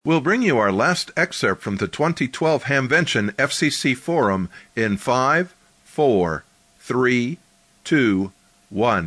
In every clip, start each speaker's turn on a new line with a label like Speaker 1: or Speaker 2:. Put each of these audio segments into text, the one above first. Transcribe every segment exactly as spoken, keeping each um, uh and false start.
Speaker 1: We'll bring you our last excerpt from the twenty twelve Hamvention F C C Forum in five, four, three, two, one.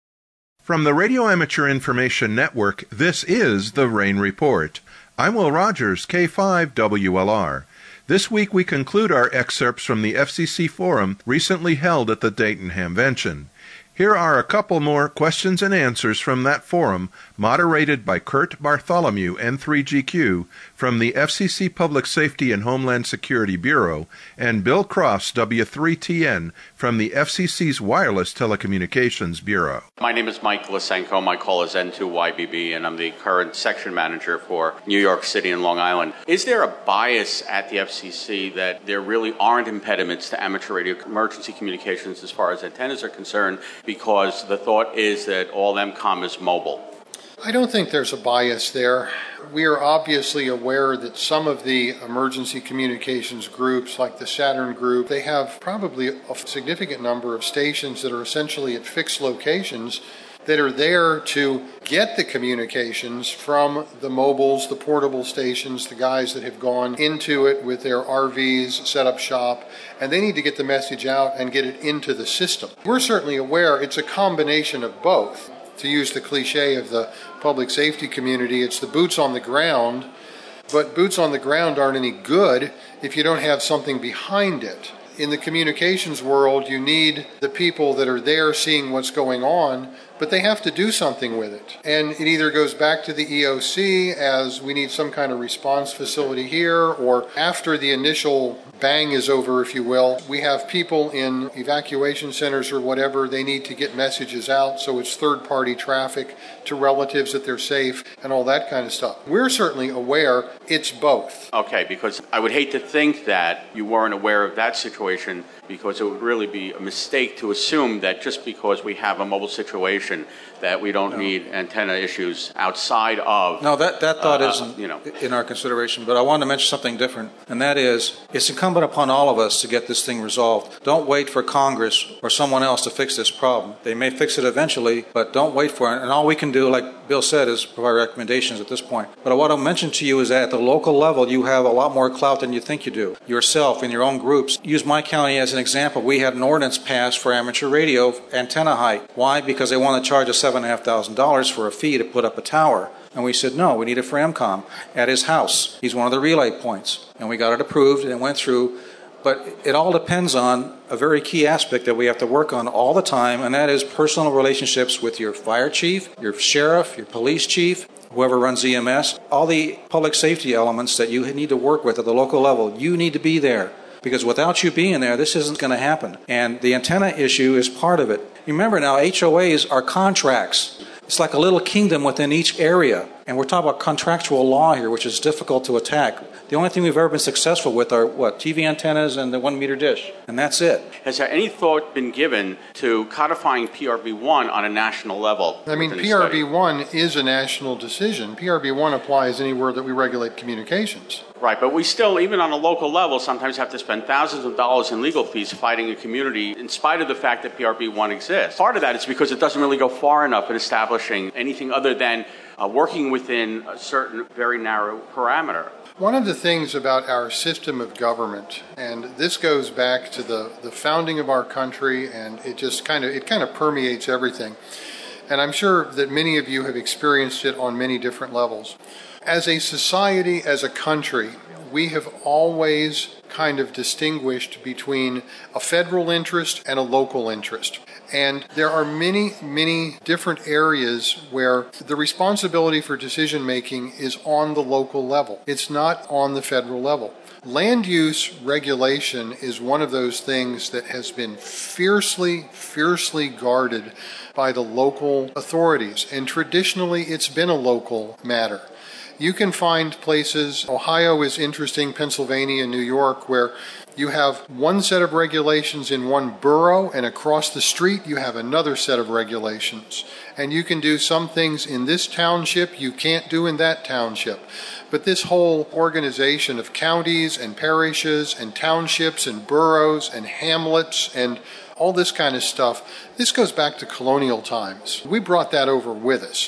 Speaker 1: From the Radio Amateur Information Network, this is the Rain Report. I'm Will Rogers, K five W L R. This week we conclude our excerpts from the F C C Forum recently held at the Dayton Hamvention. Here are a couple more questions and answers from that forum, moderated by Kurt Bartholomew, N three G Q, from the F C C Public Safety and Homeland Security Bureau, and Bill Cross, W three T N, from the F C C's Wireless Telecommunications Bureau.
Speaker 2: My name is Mike Lysenko. My call is N two Y B B, and I'm the current section manager for New York City and Long Island. Is there a bias at the F C C that there really aren't impediments to amateur radio emergency communications as far as antennas are concerned, because the thought is that all M COM is mobile?
Speaker 3: I don't think there's a bias there. We are obviously aware that some of the emergency communications groups, like the Saturn Group, they have probably a significant number of stations that are essentially at fixed locations that are there to get the communications from the mobiles, the portable stations, the guys that have gone into it with their R Vs, set up shop, and they need to get the message out and get it into the system. We're certainly aware it's a combination of both. To use the cliche of the public safety community, it's the boots on the ground, but boots on the ground aren't any good if you don't have something behind it. In the communications world, you need the people that are there seeing what's going on, but they have to do something with it. And it either goes back to the E O C as we need some kind of response facility here, or after the initial bang is over, if you will, we have people in evacuation centers or whatever, they need to get messages out, so it's third-party traffic to relatives that they're safe and all that kind of stuff. We're certainly aware it's both.
Speaker 2: Okay, because I would hate to think that you weren't aware of that situation, because it would really be a mistake to assume that just because we have a mobile situation that we don't no. need antenna issues outside of...
Speaker 4: No, that, that thought
Speaker 2: uh,
Speaker 4: isn't
Speaker 2: you know.
Speaker 4: in our consideration, but I wanted to mention something different, and that is it's incumbent upon all of us to get this thing resolved. Don't wait for Congress or someone else to fix this problem. They may fix it eventually, but don't wait for it. And all we can do, like Bill said, is provide recommendations at this point. But what I'll mention to you is that at the local level, you have a lot more clout than you think you do. Yourself, in your own groups. Use my county as an example. We had an ordinance passed for amateur radio antenna height. Why? Because they want to charge us seven thousand five hundred dollars for a fee to put up a tower. And we said, no, we need it for M COM at his house. He's one of the relay points. And we got it approved and it went through. But it all depends on a very key aspect that we have to work on all the time, and that is personal relationships with your fire chief, your sheriff, your police chief, whoever runs E M S. All the public safety elements that you need to work with at the local level, you need to be there. Because without you being there, this isn't going to happen. And the antenna issue is part of it. Remember now, H O As are contracts. It's like a little kingdom within each area. And we're talking about contractual law here, which is difficult to attack. The only thing we've ever been successful with are, what, T V antennas and the one-meter dish. And that's it.
Speaker 2: Has there any thought been given to codifying P R B one on a national level?
Speaker 3: I mean, P R B one is a national decision. P R B one applies anywhere that we regulate communications.
Speaker 2: Right, but we still, even on a local level, sometimes have to spend thousands of dollars in legal fees fighting a community in spite of the fact that P R B one exists. Part of that is because it doesn't really go far enough in establishing anything other than uh, working within a certain very narrow parameter.
Speaker 3: One of the things about our system of government, and this goes back to the, the founding of our country, and it just kind of it kind of permeates everything. And I'm sure that many of you have experienced it on many different levels. As a society, as a country, we have always kind of distinguished between a federal interest and a local interest. And there are many, many different areas where the responsibility for decision making is on the local level. It's not on the federal level. Land use regulation is one of those things that has been fiercely, fiercely guarded by the local authorities. And traditionally, it's been a local matter. You can find places, Ohio is interesting, Pennsylvania, New York, where you have one set of regulations in one borough, and across the street you have another set of regulations. And you can do some things in this township you can't do in that township. But this whole organization of counties and parishes and townships and boroughs and hamlets and all this kind of stuff, this goes back to colonial times. We brought that over with us.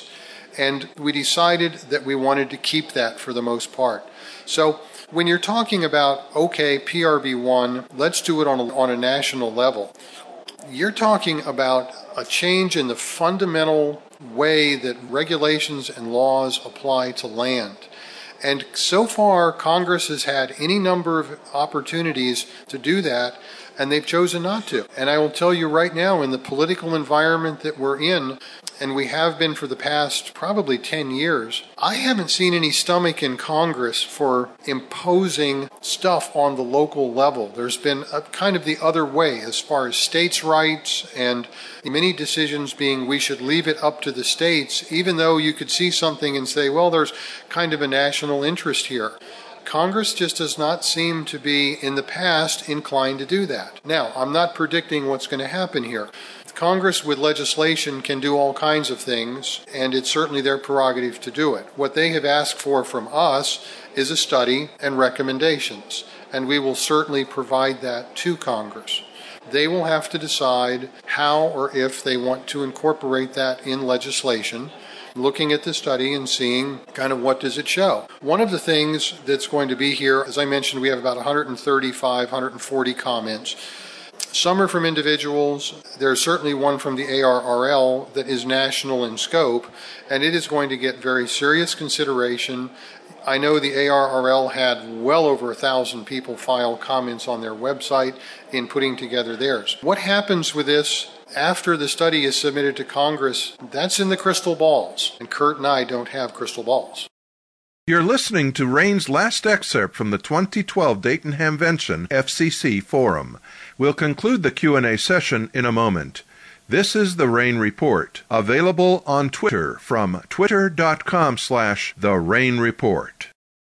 Speaker 3: And we decided that we wanted to keep that for the most part. So when you're talking about, okay, P R B one, let's do it on a, on a national level, you're talking about a change in the fundamental way that regulations and laws apply to land. And so far, Congress has had any number of opportunities to do that, and they've chosen not to. And I will tell you right now, in the political environment that we're in, and we have been for the past probably ten years, I haven't seen any stomach in Congress for imposing stuff on the local level. There's been a kind of the other way as far as states' rights and many decisions being we should leave it up to the states, even though you could see something and say, well, there's kind of a national interest here. Congress just does not seem to be, in the past, inclined to do that. Now, I'm not predicting what's going to happen here. Congress with legislation can do all kinds of things, and it's certainly their prerogative to do it. What they have asked for from us is a study and recommendations, and we will certainly provide that to Congress. They will have to decide how or if they want to incorporate that in legislation, looking at the study and seeing kind of what does it show. One of the things that's going to be here, as I mentioned, we have about one hundred thirty-five, one hundred forty comments. Some are from individuals. There's certainly one from the A R R L that is national in scope, and it is going to get very serious consideration. I know the A R R L had well over a thousand people file comments on their website in putting together theirs. What happens with this after the study is submitted to Congress, that's in the crystal balls, and Kurt and I don't have crystal balls.
Speaker 1: You're listening to Rain's last excerpt from the twenty twelve Dayton Hamvention F C C Forum. We'll conclude the Q and A session in a moment. This is the Rain Report, available on Twitter from twitter.com slash the Rain Report.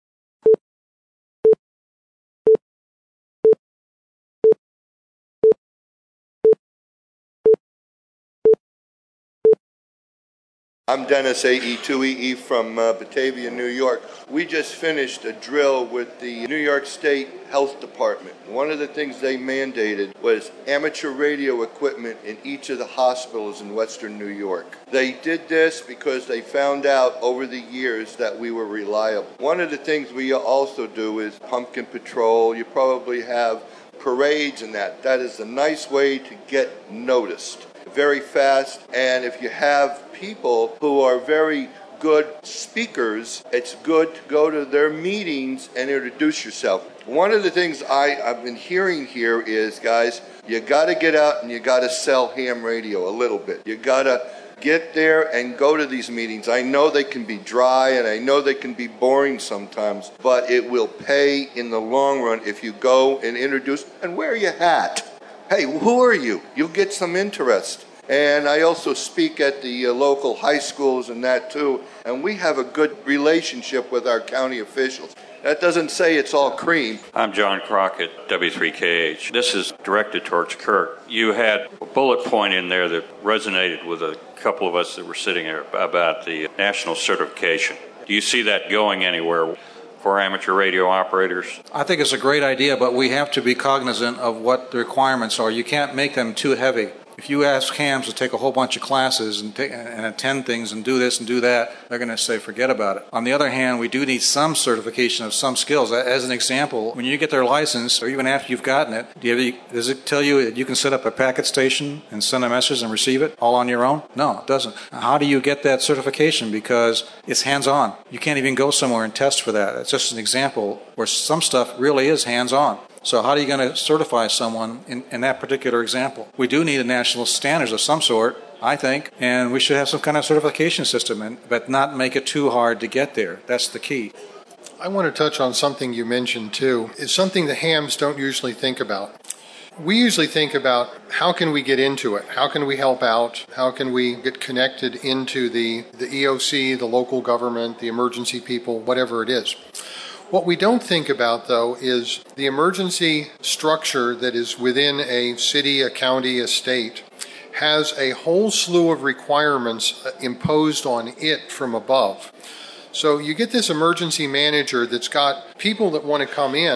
Speaker 5: I'm Dennis A E two E E from uh, Batavia, New York. We just finished a drill with the New York State Health Department. One of the things they mandated was amateur radio equipment in each of the hospitals in Western New York. They did this because they found out over the years that we were reliable. One of the things we also do is pumpkin patrol. You probably have parades and that. That is a nice way to get noticed. Very fast, and if you have people who are very good speakers, it's good to go to their meetings and introduce yourself. One of the things I, I've been hearing here is, guys, you got to get out and you got to sell ham radio a little bit. You got to get there and go to these meetings. I know they can be dry and I know they can be boring sometimes, but it will pay in the long run if you go and introduce and wear your hat. Hey, who are you? You'll get some interest. And I also speak at the uh, local high schools and that too, and we have a good relationship with our county officials. That doesn't say it's all cream.
Speaker 6: I'm John Crockett, W three K H. This is directed towards Kurt. You had a bullet point in there that resonated with a couple of us that were sitting there about the national certification. Do you see that going anywhere for amateur radio operators?
Speaker 4: I think it's a great idea, but we have to be cognizant of what the requirements are. You can't make them too heavy. If you ask hams to take a whole bunch of classes and, take, and attend things and do this and do that, they're going to say, forget about it. On the other hand, we do need some certification of some skills. As an example, when you get their license, or even after you've gotten it, do you have, does it tell you that you can set up a packet station and send a message and receive it all on your own? No, it doesn't. How do you get that certification? Because it's hands-on. You can't even go somewhere and test for that. It's just an example where some stuff really is hands-on. So how are you going to certify someone in, in that particular example? We do need a national standards of some sort, I think, and we should have some kind of certification system, and, but not make it too hard to get there. That's the key.
Speaker 3: I want to touch on something you mentioned too. It's something the hams don't usually think about. We usually think about how can we get into it? How can we help out? How can we get connected into the, the E O C, the local government, the emergency people, whatever it is. What we don't think about, though, is the emergency structure that is within a city, a county, a state has a whole slew of requirements imposed on it from above. So you get this emergency manager that's got people that want to come in,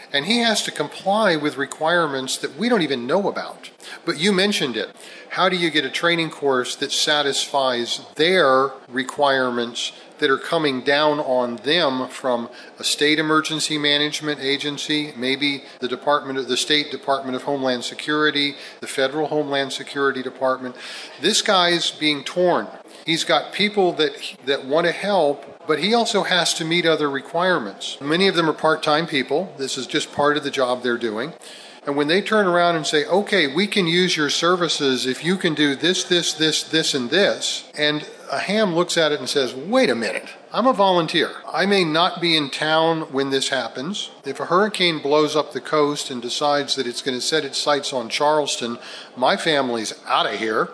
Speaker 3: And he has to comply with requirements that we don't even know about. But you mentioned it. How do you get a training course that satisfies their requirements that are coming down on them from a state emergency management agency, maybe the Department of the State Department of Homeland Security, the Federal Homeland Security Department? This guy's being torn. He's got people that that want to help, but he also has to meet other requirements. Many of them are part-time people. This is just part of the job they're doing. And when they turn around and say, okay, we can use your services if you can do this, this, this, this, and this, and a ham looks at it and says, wait a minute, I'm a volunteer. I may not be in town when this happens. If a hurricane blows up the coast and decides that it's going to set its sights on Charleston, my family's out of here.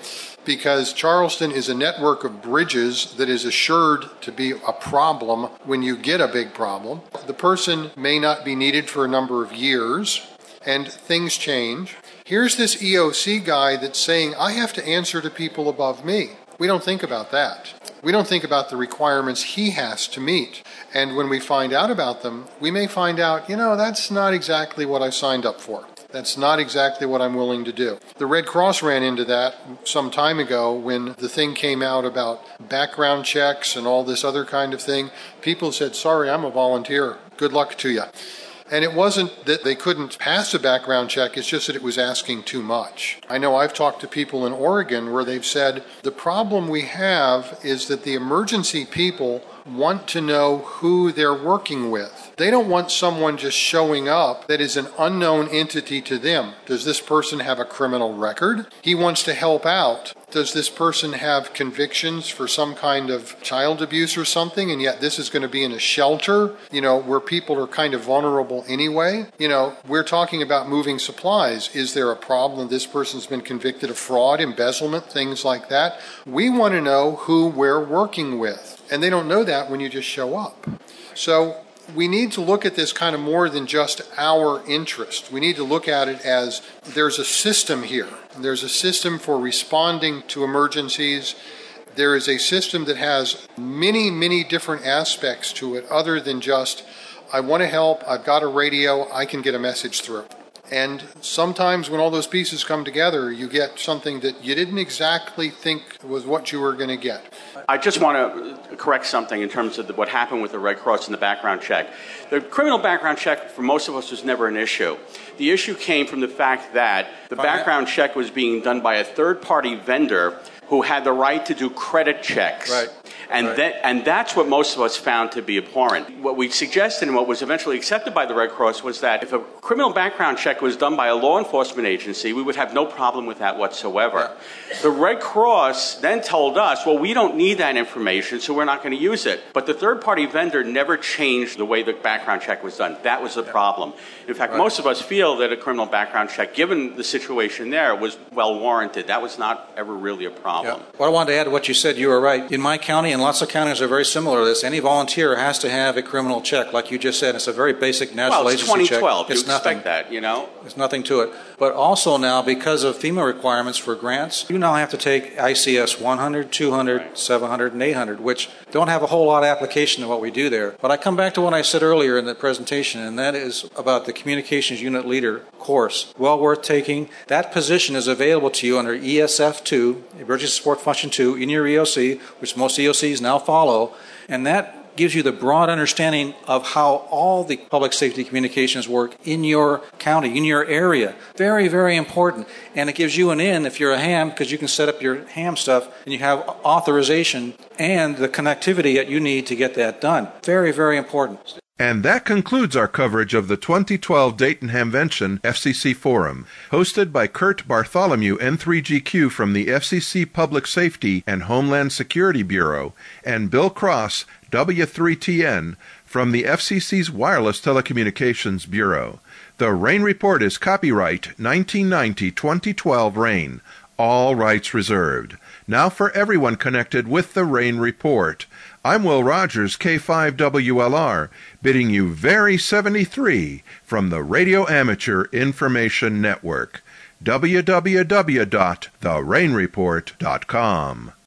Speaker 3: Because Charleston is a network of bridges that is assured to be a problem when you get a big problem. The person may not be needed for a number of years, and things change. Here's this E O C guy that's saying, I have to answer to people above me. We don't think about that. We don't think about the requirements he has to meet. And when we find out about them, we may find out, you know, that's not exactly what I signed up for. That's not exactly what I'm willing to do. The Red Cross ran into that some time ago when the thing came out about background checks and all this other kind of thing. People said, sorry, I'm a volunteer. Good luck to you. And it wasn't that they couldn't pass a background check, it's just that it was asking too much. I know I've talked to people in Oregon where they've said, the problem we have is that the emergency people want to know who they're working with. They don't want someone just showing up that is an unknown entity to them. Does this person have a criminal record? He wants to help out. Does this person have convictions for some kind of child abuse or something, and yet this is going to be in a shelter, you know, where people are kind of vulnerable anyway? You know, we're talking about moving supplies. Is there a problem? This person's been convicted of fraud, embezzlement, things like that. We want to know who we're working with, and they don't know that when you just show up. So we need to look at this kind of more than just our interest. We need to look at it as there's a system here. There's a system for responding to emergencies. There is a system that has many, many different aspects to it other than just, I want to help, I've got a radio, I can get a message through. And sometimes when all those pieces come together, you get something that you didn't exactly think was what you were going to get.
Speaker 2: I just want to correct something in terms of the, what happened with the Red Cross and the background check. The criminal background check for most of us was never an issue. The issue came from the fact that the background check was being done by a third-party vendor who had the right to do credit checks.
Speaker 3: Right.
Speaker 2: And,
Speaker 3: right.
Speaker 2: that, and that's what most of us found to be abhorrent. What we suggested and what was eventually accepted by the Red Cross was that if a criminal background check was done by a law enforcement agency, we would have no problem with that whatsoever. Yeah. The Red Cross then told us, well, we don't need that information, so we're not going to use it. But the third-party vendor never changed the way the background check was done. That was the yeah. problem. In fact, right. most of us feel that a criminal background check, given the situation there, was well warranted. That was not ever really a problem.
Speaker 4: Yeah. What I wanted to add to what you said, you were right. In my county, and lots of counties are very similar to this, any volunteer has to have a criminal check, like you just said. It's a very basic national
Speaker 2: well, it's
Speaker 4: agency check.
Speaker 2: twenty twelve.
Speaker 4: It's
Speaker 2: you
Speaker 4: nothing.
Speaker 2: Expect that, you know?
Speaker 4: There's nothing to it. But also now, because of FEMA requirements for grants, you now have to take I C S one hundred, two hundred, right. seven hundred, and eight hundred, which don't have a whole lot of application to what we do there. But I come back to what I said earlier in the presentation, and that is about the Communications Unit Leader course. Well worth taking. That position is available to you under E S F two, Emergency Support Function two, in your E O C, which most E O Cs now follow. And that gives you the broad understanding of how all the public safety communications work in your county, in your area. Very, very important. And it gives you an in if you're a ham, because you can set up your ham stuff and you have authorization and the connectivity that you need to get that done. Very, very important.
Speaker 1: And that concludes our coverage of the twenty twelve Dayton Hamvention F C C Forum, hosted by Kurt Bartholomew, N three G Q from the F C C Public Safety and Homeland Security Bureau, and Bill Cross, W three T N, from the F C C's Wireless Telecommunications Bureau. The RAIN Report is copyright nineteen ninety twenty twelve RAIN. All rights reserved. Now for everyone connected with the RAIN Report. I'm Will Rogers, K five W L R, bidding you very seventy-three from the Radio Amateur Information Network. w w w dot the rain report dot com